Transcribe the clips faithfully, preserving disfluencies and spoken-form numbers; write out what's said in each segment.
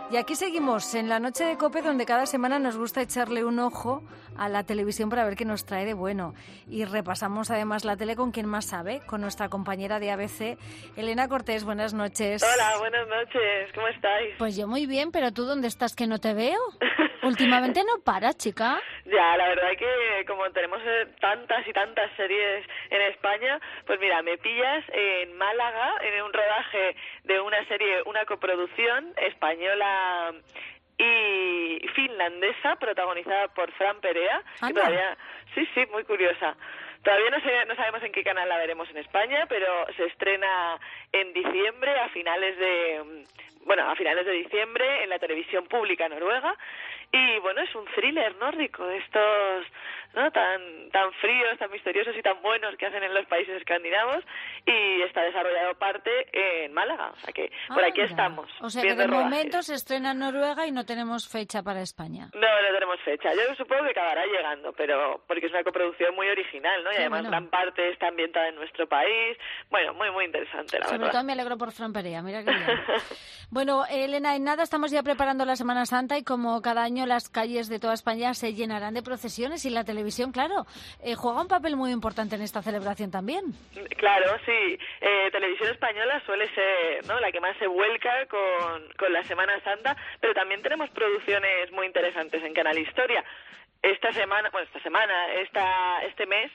Y aquí seguimos en la noche de COPE, donde cada semana nos gusta echarle un ojo a la televisión para ver qué nos trae de bueno. Y repasamos además la tele con quien más sabe, con nuestra compañera de A B C, Elena Cortés. Buenas noches. Hola, buenas noches. ¿Cómo estáis? Pues yo muy bien, pero ¿tú dónde estás que no te veo? Últimamente no paras, chica. Ya, la verdad es que como tenemos tantas y tantas series en España, pues mira, me pillas en Málaga, en un rodaje de una serie, una coproducción española y finlandesa, protagonizada por Fran Perea, que todavía, sí, sí, muy curiosa. Todavía no, sé, no sabemos en qué canal la veremos en España, pero se estrena en diciembre, a finales de, bueno, a finales de diciembre en la televisión pública noruega. Y bueno, es un thriller nórdico de estos, ¿no?, tan tan fríos, tan misteriosos y tan buenos que hacen en los países escandinavos, y está desarrollado parte en Málaga, o sea que ah, por aquí mira. estamos. O sea que de rodajes. Momento se estrena en Noruega y no tenemos fecha para España. No, no tenemos fecha. Yo supongo que acabará llegando, pero porque es una coproducción muy original, ¿no? Y sí, además bueno. gran parte está ambientada en nuestro país. Bueno, muy muy interesante, la Sobre verdad. todo me alegro por Fran Perea, mira qué bien. Bueno, Elena, en nada estamos ya preparando la Semana Santa y como cada año las calles de toda España se llenarán de procesiones y la televisión, claro, eh, juega un papel muy importante en esta celebración también. Claro, sí. Eh, Televisión Española suele ser, ¿no?, la que más se vuelca con, con la Semana Santa, pero también tenemos producciones muy interesantes en Canal Historia. Esta semana, bueno, esta semana, esta, este mes,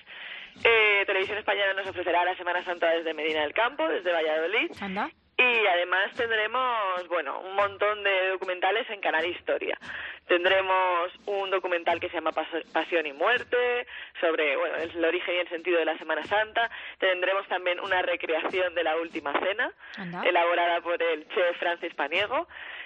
eh, Televisión Española nos ofrecerá la Semana Santa desde Medina del Campo, desde Valladolid. ¿Anda? Y además tendremos, bueno, un montón de documentales en Canal Historia. Tendremos un documental que se llama Pasión y Muerte, sobre, bueno, el origen y el sentido de la Semana Santa. Tendremos también una recreación de la Última Cena, ¿Anda? elaborada por el chef Francis Paniego.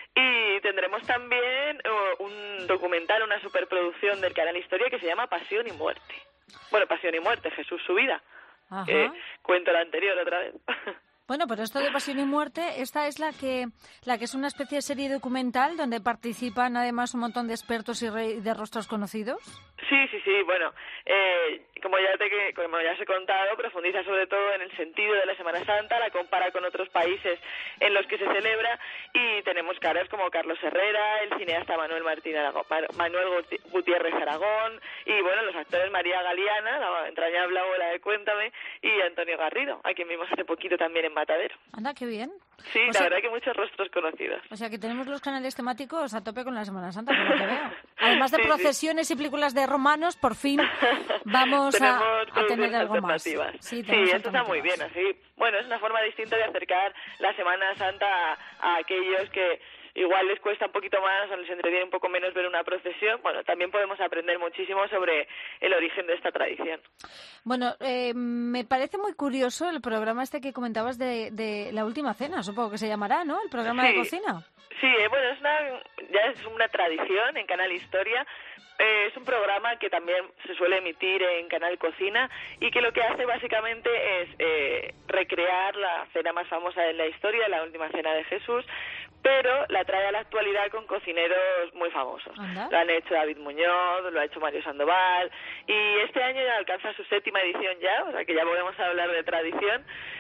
Y tendremos también uh, un documental, una superproducción del Canal Historia que se llama Pasión y Muerte. Bueno, Pasión y Muerte, Jesús su vida. Eh, cuento la anterior otra vez. Bueno, pero esto de Pasión y Muerte, esta es la que la que es una especie de serie documental donde participan además un montón de expertos y re, de rostros conocidos. Sí, sí, sí. Bueno, eh, como ya te como ya os he contado, profundiza sobre todo en el sentido de la Semana Santa, la compara con otros países en los que se celebra y tenemos caras como Carlos Herrera, el cineasta Manuel Martín Aragón, Manuel Gutiérrez Aragón y bueno, los actores María Galeana, la entrañable abuela de Cuéntame, y Antonio Garrido, a quien vimos hace poquito también en Matadero. Anda, qué bien. Sí, o la sea, verdad que muchos rostros conocidos. O sea que tenemos los canales temáticos a tope con la Semana Santa, por lo que veo. Además de sí, procesiones sí. y películas de romanos, por fin vamos a, a tener algo más. Sí, sí esto está muy bien, así. Bueno, es una forma distinta de acercar la Semana Santa a, a aquellos que igual les cuesta un poquito más o les entretiene un poco menos ver una procesión. Bueno, también podemos aprender muchísimo sobre el origen de esta tradición. Bueno, eh, me parece muy curioso el programa este que comentabas de, de La Última Cena, supongo que se llamará, ¿no? El programa sí. de cocina. Sí, eh, bueno, es una, ya es una tradición en Canal Historia. Eh, es un programa que también se suele emitir en Canal Cocina y que lo que hace básicamente es eh, recrear la cena más famosa de la historia, la Última Cena de Jesús, pero la trae a la actualidad con cocineros muy famosos. ¿Anda? Lo han hecho David Muñoz, lo ha hecho Mario Sandoval, y este año ya alcanza su séptima edición ya, o sea que ya podemos hablar de tradición.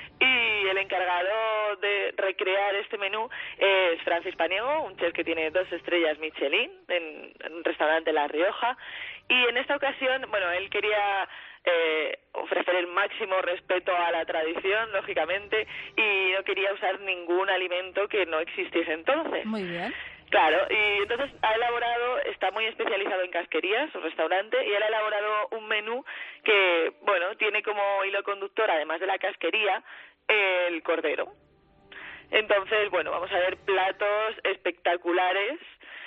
Y el encargado de recrear este menú es Francis Paniego, un chef que tiene dos estrellas Michelin en, en un restaurante La Rioja. Y en esta ocasión, bueno, él quería eh, ofrecer el máximo respeto a la tradición, lógicamente, y no quería usar ningún alimento que no existiese entonces. Muy bien. Claro, y entonces ha elaborado, está muy especializado en casquerías, su restaurante, y él ha elaborado un menú que, bueno, tiene como hilo conductor, además de la casquería, el cordero. Entonces, bueno, vamos a ver platos espectaculares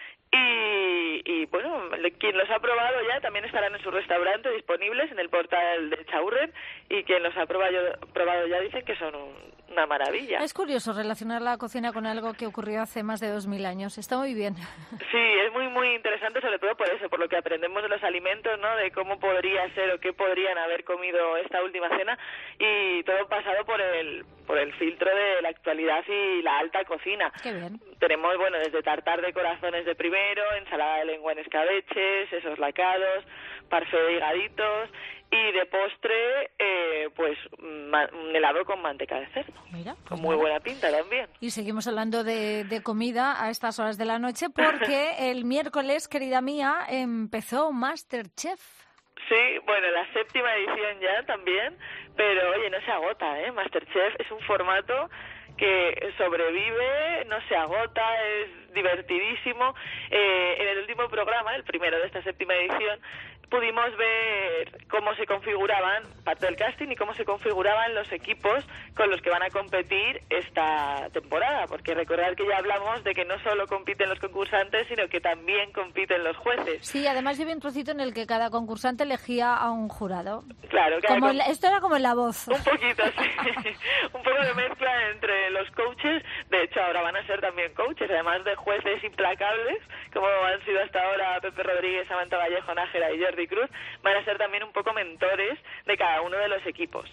y, y bueno, quien los ha probado ya también estarán en su restaurante disponibles en el portal de Chaurren, y quien los ha probado, probado ya dicen que son un, una maravilla. Es curioso relacionar la cocina con algo que ocurrió hace más de dos mil años. Está muy bien. Sí, es muy muy interesante, sobre todo por eso, por lo que aprendemos de los alimentos, ¿no? De cómo podría ser o qué podrían haber comido esta última cena, y todo pasado por el por el filtro de la actualidad y la alta cocina. Qué bien. Tenemos, bueno, desde tartar de corazones de primero, ensalada de lengua en escabeche, sesos lacados, parfait de higaditos y de postre, eh, pues ma- un helado con manteca de cerdo. Mira, pues con muy nada. buena pinta también. Y seguimos hablando de, de comida a estas horas de la noche porque el miércoles, querida mía, empezó MasterChef. Sí, bueno, la séptima edición ya también, pero oye, no se agota, ¿eh? MasterChef es un formato que sobrevive, no se agota, es divertidísimo. Eh, en el último programa, el primero de esta séptima edición, pudimos ver cómo se configuraban, parte del casting, y cómo se configuraban los equipos con los que van a competir esta temporada, porque recordad que ya hablamos de que no solo compiten los concursantes, sino que también compiten los jueces. Sí, además yo vi un trocito en el que cada concursante elegía a un jurado. Claro, cada Como con- en la- esto era como en La Voz. Un poquito, sí. Un poco de mezcla entre los coaches. De hecho, ahora van a ser también coaches, además de jueces implacables, como han sido hasta ahora Pepe Rodríguez, Samantha Vallejo, Nájera y Jordi Cruz, van a ser también un poco mentores de cada uno de los equipos.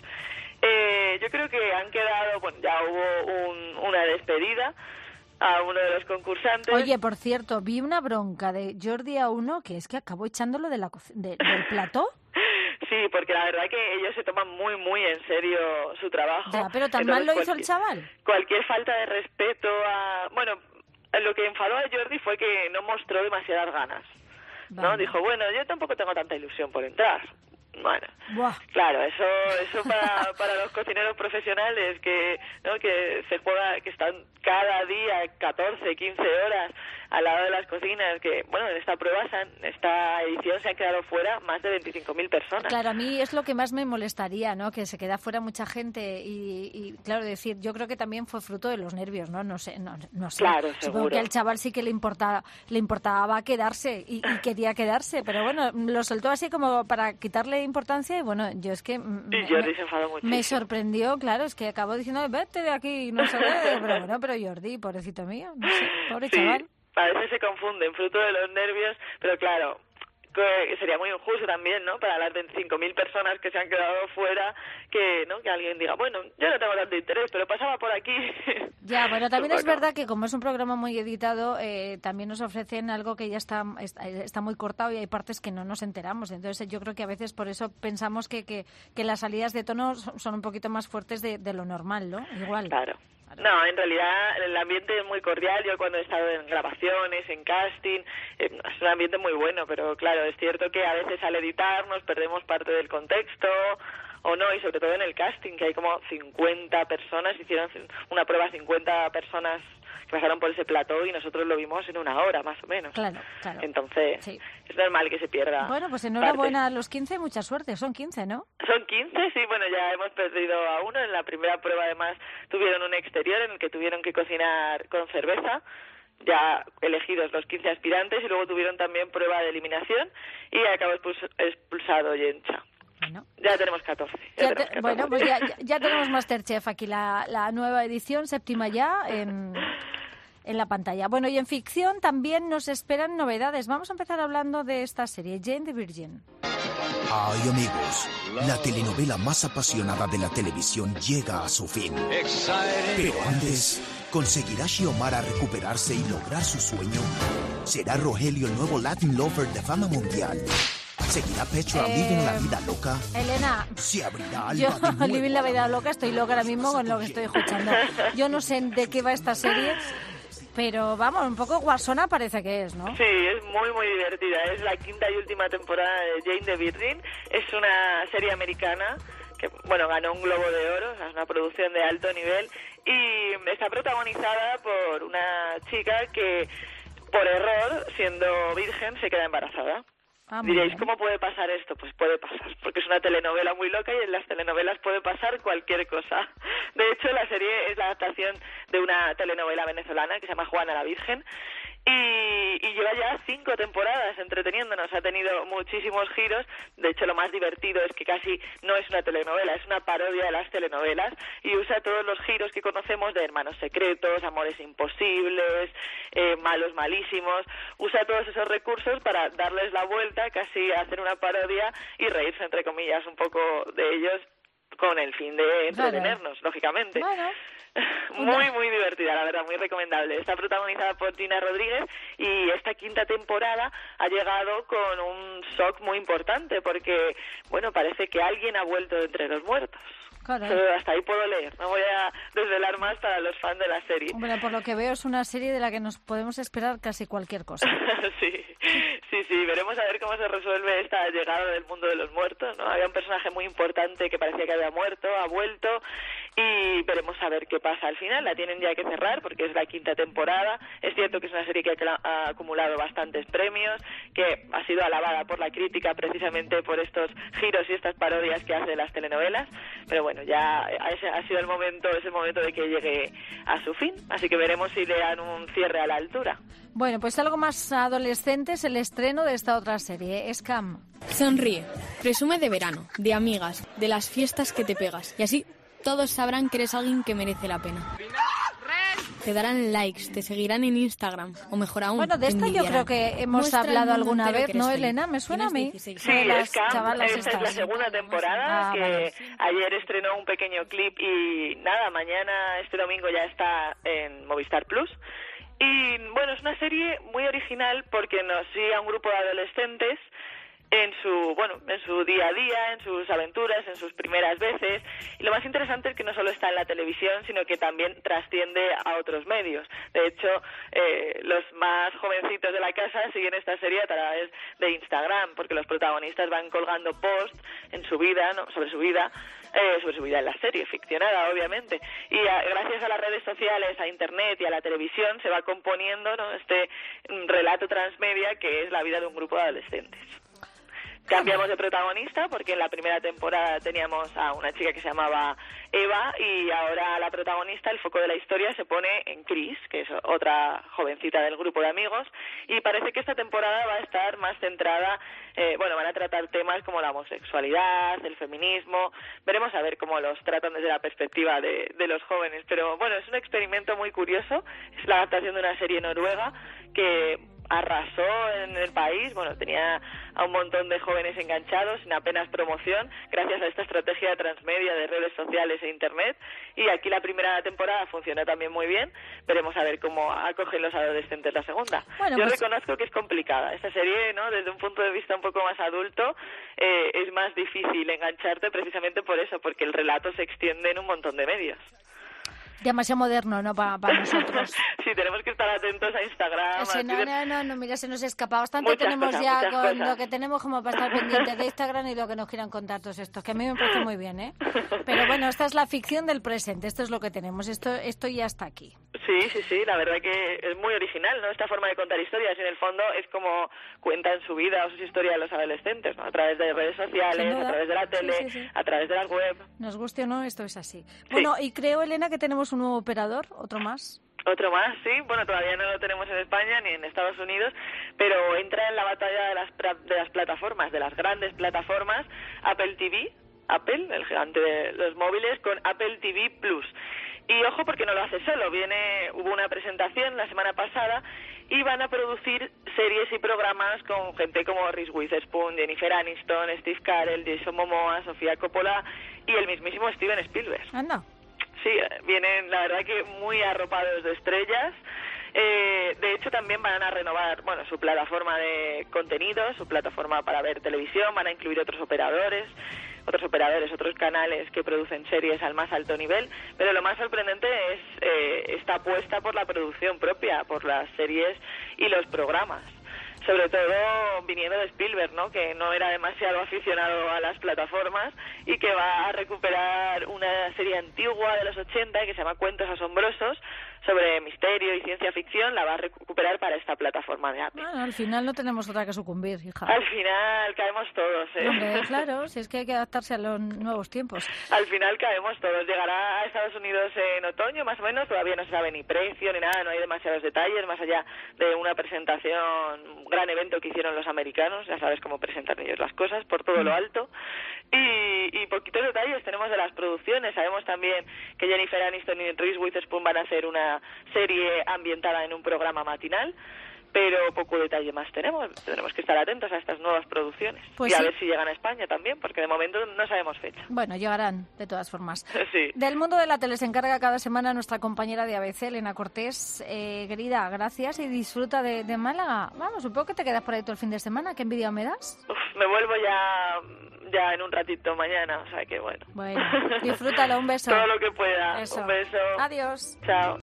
Eh, yo creo que han quedado, bueno, ya hubo un, una despedida a uno de los concursantes. Oye, por cierto, vi una bronca de Jordi a uno que es que acabó echándolo de la co- de- del plató. Sí, porque la verdad que ellos se toman muy, muy en serio su trabajo. Ya, pero tan Entonces, mal lo hizo el cualquier- chaval. Cualquier falta de respeto a... Bueno, lo que enfadó a Jordi fue que no mostró demasiadas ganas, ¿no? Vale. Dijo, bueno, yo tampoco tengo tanta ilusión por entrar. Bueno, Buah. claro, eso eso para, para los cocineros profesionales que no que se juega, que están cada día catorce, quince horas al lado de las cocinas, que bueno, en esta prueba, se han- en esta edición se han quedado fuera más de veinticinco mil personas. Claro, a mí es lo que más me molestaría, ¿no? Que se queda fuera mucha gente y, y, claro, decir, yo creo que también fue fruto de los nervios, ¿no? No sé, no, no sé. Claro, Supongo seguro. que al chaval sí que le importaba, le importaba quedarse y, y quería quedarse, pero bueno, lo soltó así como para quitarle importancia y bueno, yo es que mm, Y me, Jordi me- se enfadó muchísimo. me sorprendió, claro, es que acabó diciendo, vete de aquí, no sé qué, pero bueno, pero Jordi, pobrecito mío, no sé, pobre Sí, chaval. a veces se confunden, fruto de los nervios, pero claro, que sería muy injusto también, ¿no? Para las veinticinco mil personas que se han quedado fuera, que no que alguien diga, bueno, yo no tengo tanto interés, pero pasaba por aquí. Ya, bueno, también es Bueno. verdad que como es un programa muy editado, eh, también nos ofrecen algo que ya está, está está muy cortado y hay partes que no nos enteramos. Entonces yo creo que a veces por eso pensamos que, que, que las salidas de tono son son un poquito más fuertes de, de lo normal, ¿no? Igual. Claro. No, en realidad el ambiente es muy cordial. Yo cuando he estado en grabaciones, en casting, eh, es un ambiente muy bueno, pero claro, es cierto que a veces al editar nos perdemos parte del contexto o no, y sobre todo en el casting, que hay como cincuenta personas, hicieron una prueba cincuenta personas que pasaron por ese plató y nosotros lo vimos en una hora más o menos. Claro, claro. Entonces, Sí. es normal que se pierda. Bueno, pues parte. enhorabuena a los quince, mucha suerte. Son quince, ¿no? Son quince, sí, bueno, ya hemos perdido a uno. En la primera prueba, además, tuvieron un exterior en el que tuvieron que cocinar con cerveza, ya elegidos los quince aspirantes, y luego tuvieron también prueba de eliminación y acabó expuls- expulsado Yencha. Bueno. Ya tenemos catorce. ya Ya tenemos te- catorce. bueno, pues ya, ya- ya tenemos Masterchef aquí, la, la nueva edición, séptima ya, en, en la pantalla. Bueno, y en ficción también nos esperan novedades. Vamos a empezar hablando de esta serie, Jane the Virgin. Ay, amigos, la telenovela más apasionada de la televisión llega a su fin. Pero antes, ¿conseguirá Xiomara recuperarse y lograr su sueño? ¿Será Rogelio el nuevo Latin Lover de fama mundial? ¿Seguirá Petra Eh, Living la vida loca? Elena, ¿Se abrirá yo, Alba de nuevo Living la a vida loca, estoy loca ahora mismo con lo que estoy escuchando. Yo no sé de qué va esta serie, pero vamos, un poco guasona parece que es, ¿no? Sí, es muy, muy divertida. Es la quinta y última temporada de Jane the Virgin. Es una serie americana que, bueno, ganó un Globo de Oro, o sea, es una producción de alto nivel, y está protagonizada por una chica que, por error, siendo virgen, se queda embarazada. Ah, muy Diréis, bien. ¿cómo puede pasar esto? Pues puede pasar, porque es una telenovela muy loca y en las telenovelas puede pasar cualquier cosa. De hecho, la serie es la adaptación de una telenovela venezolana que se llama Juana la Virgen y, y lleva ya cinco temporadas entreteniéndonos. Ha tenido muchísimos giros. De hecho, lo más divertido es que casi no es una telenovela, es una parodia de las telenovelas y usa todos los giros que conocemos de Hermanos Secretos, Amores Imposibles, eh, Malos Malísimos. Usa todos esos recursos para darles la vuelta, casi hacer una parodia y reírse, entre comillas, un poco de ellos, con el fin de entretenernos, claro. lógicamente. Bueno. Muy, muy divertida, la verdad, muy recomendable. Está protagonizada por Gina Rodríguez y esta quinta temporada ha llegado con un shock muy importante porque, bueno, parece que alguien ha vuelto de entre los muertos. Pero hasta ahí puedo leer, no voy a desvelar más para los fans de la serie. Hombre, por lo que veo es una serie de la que nos podemos esperar casi cualquier cosa. sí, sí, sí, veremos a ver cómo se resuelve esta llegada del mundo de los muertos, ¿no? Había un personaje muy importante que parecía que había muerto, ha vuelto, y veremos a ver qué pasa al final. La tienen ya que cerrar porque es la quinta temporada. Es cierto que es una serie que ha acumulado bastantes premios, que ha sido alabada por la crítica precisamente por estos giros y estas parodias que hace de las telenovelas, pero bueno, ya ese ha sido el momento, es el momento de que llegue a su fin, así que veremos si le dan un cierre a la altura. Bueno, pues algo más adolescente es el estreno de esta otra serie, Scam. Sonríe, presume de verano, de amigas, de las fiestas que te pegas, y así todos sabrán que eres alguien que merece la pena. Te darán likes, te seguirán en Instagram, o mejor aún, bueno, de esta yo creo que hemos Muestra hablado alguna vez, ¿no, Elena? Me suena a mí. Sí, Scam, esta es la segunda temporada, ah, que vale. ayer estrenó un pequeño clip y nada, mañana, este domingo ya está en Movistar Plus. Y bueno, es una serie muy original porque nos sigue a un grupo de adolescentes en su, bueno, en su día a día, en sus aventuras, en sus primeras veces, y lo más interesante es que no solo está en la televisión, sino que también trasciende a otros medios. De hecho, eh, los más jovencitos de la casa siguen esta serie a través de Instagram, porque los protagonistas van colgando posts en su vida, ¿no? sobre su vida, eh, sobre su vida en la serie, ficcionada, obviamente, y a, gracias a las redes sociales, a Internet y a la televisión se va componiendo, ¿no? este relato transmedia que es la vida de un grupo de adolescentes. Cambiamos de protagonista porque en la primera temporada teníamos a una chica que se llamaba Eva y ahora la protagonista, el foco de la historia, se pone en Chris, que es otra jovencita del grupo de amigos, y parece que esta temporada va a estar más centrada, eh, bueno, van a tratar temas como la homosexualidad, el feminismo, veremos a ver cómo los tratan desde la perspectiva de, de los jóvenes, pero bueno, es un experimento muy curioso, es la adaptación de una serie noruega que arrasó en el país, bueno, tenía a un montón de jóvenes enganchados sin apenas promoción, gracias a esta estrategia de transmedia de redes sociales e internet, y aquí la primera temporada funcionó también muy bien, veremos a ver cómo acogen los adolescentes la segunda. Bueno, Yo pues... reconozco que es complicada, esta serie, ¿no? Desde un punto de vista un poco más adulto, eh, es más difícil engancharte precisamente por eso, porque el relato se extiende en un montón de medios. Demasiado moderno, ¿no? Para pa nosotros. Sí, tenemos que estar atentos a Instagram. Sí, no, no, no, no, mira, se nos escapa. Bastante muchas tenemos cosas, ya con cosas. Lo que tenemos como para estar pendientes de Instagram y lo que nos quieran contar todos estos, que a mí me parece muy bien, ¿eh? Pero bueno, esta es la ficción del presente, esto es lo que tenemos, esto esto ya está aquí. Sí, sí, sí, la verdad que es muy original, ¿no? Esta forma de contar historias, y en el fondo es como cuentan su vida o sus historias los adolescentes, ¿no? A través de redes sociales, a través de la tele, sí, sí, sí. a través de la web. Nos guste o no, esto es así. Bueno, sí. Y creo, Elena, que tenemos un nuevo operador, otro más. Otro más, sí. Bueno, todavía no lo tenemos en España ni en Estados Unidos, pero entra en la batalla de las, de las plataformas, de las grandes plataformas, Apple T V, Apple, el gigante de los móviles, con Apple T V Plus. Y ojo porque no lo hace solo, viene hubo una presentación la semana pasada y van a producir series y programas con gente como Reese Witherspoon, Jennifer Aniston, Steve Carell, Jason Momoa, Sofía Coppola y el mismísimo Steven Spielberg. Ah, no. Sí, vienen la verdad que muy arropados de estrellas. Eh, de hecho también van a renovar, bueno, su plataforma de contenidos, su plataforma para ver televisión, van a incluir otros operadores, otros operadores, otros canales que producen series al más alto nivel, pero lo más sorprendente es eh, esta apuesta por la producción propia, por las series y los programas. Sobre todo viniendo de Spielberg, ¿no? Que no era demasiado aficionado a las plataformas y que va a recuperar una serie antigua de los ochenta que se llama Cuentos Asombrosos sobre misterio y ciencia ficción, la va a recuperar para esta plataforma de Apple. Bueno, al final no tenemos otra que sucumbir, hija. Al final caemos todos, ¿eh? Hombre, claro, si es que hay que adaptarse a los nuevos tiempos. Al final caemos todos. Llegará a Estados Unidos en otoño, más o menos, todavía no se sabe ni precio ni nada, no hay demasiados detalles, más allá de una presentación, un gran evento que hicieron los americanos, ya sabes cómo presentan ellos las cosas, por todo lo alto. Y, y poquitos detalles tenemos de las producciones. Sabemos también que Jennifer Aniston y Reese Witherspoon van a hacer una serie ambientada en un programa matinal, pero poco detalle más tenemos. Tenemos que estar atentos a estas nuevas producciones pues y a sí. ver si llegan a España también, porque de momento no sabemos fecha. Bueno, llegarán, de todas formas. Sí. Del mundo de la tele se encarga cada semana nuestra compañera de A B C, Elena Cortés. Eh, querida, gracias y disfruta de, de Málaga. Vamos, supongo que te quedas por ahí todo el fin de semana. ¿Qué envidia me das? Uf, me vuelvo ya ya en un ratito mañana, o sea que bueno. Bueno, disfrútalo, un beso. Todo lo que pueda. Eso. Un beso. Adiós. Chao.